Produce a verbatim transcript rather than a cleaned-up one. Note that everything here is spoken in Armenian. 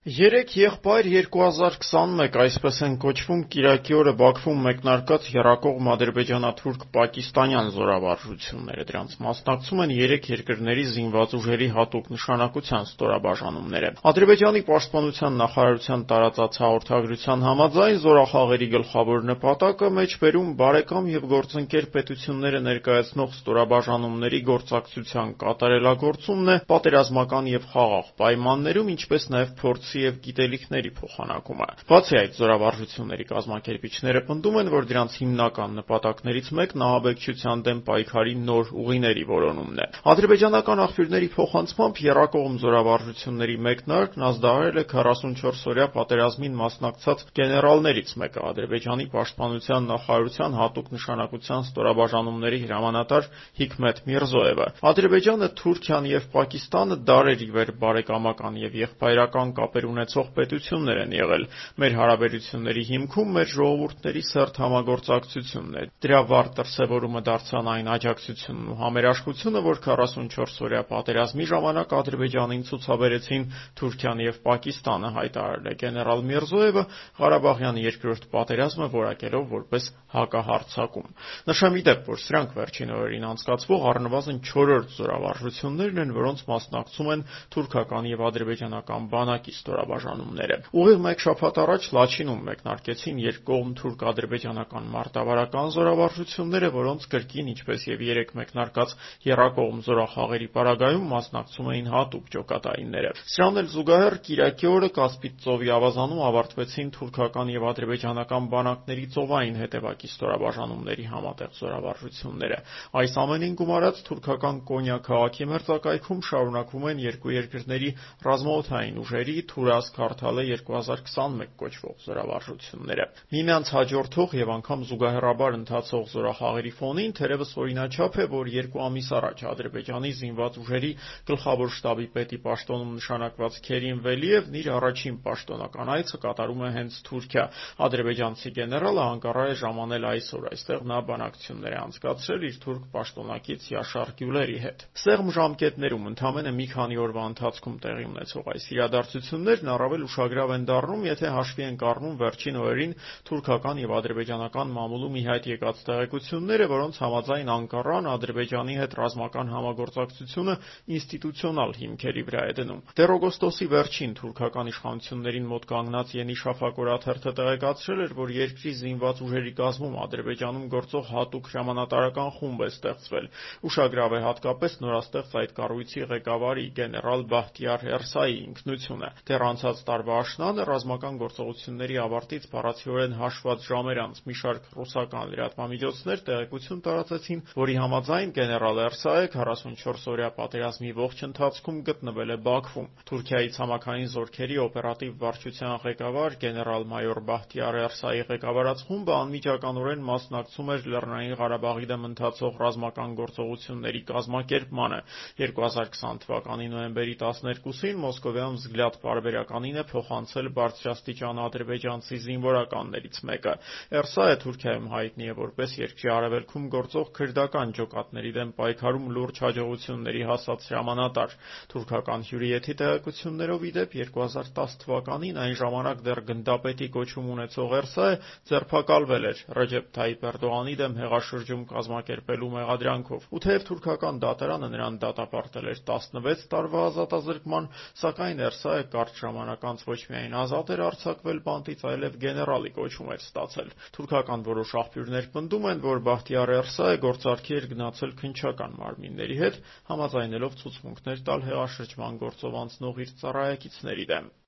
Երեկ եղբայր երկու հազար քսանմեկ, այսպես են կոչվում, կիրակի օրը Բաքվում մեկնարկած եռակողմ ադրբեջանա-թուրք-պակիստանյան զորավարժությունները։ Դրանց մասնակցում են երեք երկրների զինված ուժերի հատուկ նշանակության ստորաբաժանումները։ Ադրբեջանի պաշտպանության նախարարության տարածած հաղորդագրության համաձայն զորախաղերի գլխավոր նպատակը մեջբերում բարեկամ և գործընկեր պետությունները ներկայացնող ստորաբաժանումների գործակցության կատարելագործումն է պատերազմական և խաղաղ պայմաններում, ինչպես նաև փորձի և գիտելիքների փոխանակումը։ Բացի այդ, զորավարժությունների կազմակերպիչները պնդում են, որ դրանց հիմնական նպատակներից մեկն ահաբեկչության դեմ պայքարի նոր ուղիների որոնումն է։ Ադրբեջանական աղբյուրների փոխանցմամբ եռակողմ զորավարժությունների մեկնարկն ազդարարել է քառասունչորսօրյա պատերազմին մասնակցած գեներալներից մեկը՝ Ադրբեջանի պաշտպանության նախարարության հատուկ նշանակության ստորաբաժանումների հրամանատար Հիկմետ Միրզոևը։ Ադրբեջանը, Թուրքիան և Պակիստանը դարեր ի վեր բարեկամական և եղբայրական կապեր ունեցող պետություններ են եղել։ Մեր հարաբերությունների հիմքում մեր ժողովուրդների սերտ համագործակցությունն է։ Դրա վառ դրսևորումը դարձան այն աջակցությունն ու համերաշխությունը, որ քառասունչորսօրյա պատերազմի ժամանակ Ադրբեջանին ցուցաբերեցին Թուրքիան և Պակիստանը, հայտարարել է գեներալ Միրզոևը, Ղարաբաղյան երկրորդ պատերազմը որակելով որպես հակահարձակում։ Նշեմ ի դեպ, որ սրանք վերջին օրերին անցկացվող առնվազն չորրորդ զորավարժություններն են, որոնց մասնակցում են թուրքական և ադրբեջանական բանակի ստորաբաժանումները։ Ուղիղ մեկ շաբաթ առաջ Լաչինում մեկնարկեցին երկկողմ թուրք-ադրբեջանական մարտավարական զորավարժությունները, որոնց կրկին, ինչպես և երեկ մեկնարկած եռակողմ զորախաղերի պարագայում մասնակցում էին հատուկ ջոկատայինները։ Սրան էլ զուգահեռ կիրակի օրը Կասպից ծովի ավազանում ավարտվեցին թուրքական և ադրբեջանական բանակների ծովային հետևակի ստորաբաժանումների համատեղ զորավարժությունները։ Այս ամենին գումարած թուրքական Կոնյա քաղաքի մերձակայքում շարունակվում են երկու երկրների ռազմաօդային ուժերի «Թուրաս-Քարթալե երկու հազար քսանմեկ» կոչվող զորավարժությունները։ Միմյանց հաջորդող և անգամ զուգահեռաբար ընթացող զորախաղերի ֆոնին թերևս օրինաչափ է, որ երկու ամիս առաջ Ադրբեջանի զինված ուժերի գլխավոր շտաբի պետի պաշտոնում նշանակված Քերիմ Վելիևն իր առաջին պաշտոնական այցը կատարում է հենց Թուրքիա։ Ադրբեջանցի գեներալը Անկարա է ժամանել այսօր։ Այստեղ նա բանակցություններ է անցկացրել իր թուրք պաշտոնակից Յաշար Գյուլերի հետ։ Սեղմ ժամկետներում ընդամենը մի քանի օրվա ընթացքում տեղի ունեցող այս իրադարձություններն առավել ուշագրավ են դառնում, եթե հաշվի ենք առնում վերջին օրերին թուրքական և ադրբեջանական մամուլում ի հայտ եկած տեղեկությունները, որոնց համաձայն Անկարան Ադրբեջանի հետ ռազմական համագործակցությունը ինստիտուցիոնալ հիմքերի վրա է դնում։ Դեռ օգոստոսի վերջին թուրքական իշխանություններին մոտ կանգնած Ենի Շաֆակ օրաթերթը տեղեկացրել էր, որ երկրի զինված ուժերի կազմում Ադրբեջանում գործող հատուկ հրամանատարական խումբ է ստեղծվել։ Ուշագրավ է հատկապես նորաստեղծ այդ կառույցի ղեկավարի՝ գեներալ Բախտիար Էրսայի ինքնությունը։ Դեռ անցած տարվա աշնանը ռազմական գործողությունների ավարտից բառացիորեն հաշված ժամեր անց մի շարք ռուսական լրատվամիջոցներ տեղեկություն տարածեցին, որի համաձայն գեներալ Էրսայը քառասունչորսօրյա պատերազմի ողջ ընթացքում գտնվել է Բաքվում։ Թուրքիայի ցամաքային զորքերի օպերատիվ վարչության ղեկավար գեներալ-մայոր Բախտիար Էրսայի ղեկավարած խումբը անմիջականորեն մասնակցում էր Լեռնային Ղարաբաղի դեմ ընթացող ռազմական գործողությունների կազմակերպմանը։ երկու հազար քսան թվականի նոյեմբերի տասներկուսին Մոսկովյան «Վզգլյադ» պարբերականին է փոխանցել բարձրաստիճան ադրբեջանցի զինվորականներից մեկը։ Էրսայը Թուրքիայում հայտնի է որպես երկրի արևելքում գործող քրդական ջոկատների դեմ պայքարում լուրջ հաջողությունների հասած հրամանատար։ Թուրքական հյուրիեթի տեղեկություններով ի դեպ երկու հազար տաս թվականին այն ժամանակ դեռ գնդապետի կոչում ունեցող Էրսայը ձերբակալվել էր Ռեջեփ Թայիփ Էրդողանի դեմ հեղաշրջում կազմակերպելու մեղադրանքով։ Ու թեև թուրքական դատարանը նրան դատապարտել էր տասնվեց տարվա ազատազրկման, սակայն Էրսայը կարճ ժամանակ անց ոչ միայն ազատ էր արձակվել բանտից, այլև գեներալի կոչում էր ստացել։ Թուրքական որոշ աղբյուրներ պնդում են, որ Բախտիար Էրսայը գործարքի էր գնացել քննչական մարմինների հետ, համաձայնելով ցուցմունքներ տալ հեղաշրջման գործով անցնող իր ծառայակիցների դեմ։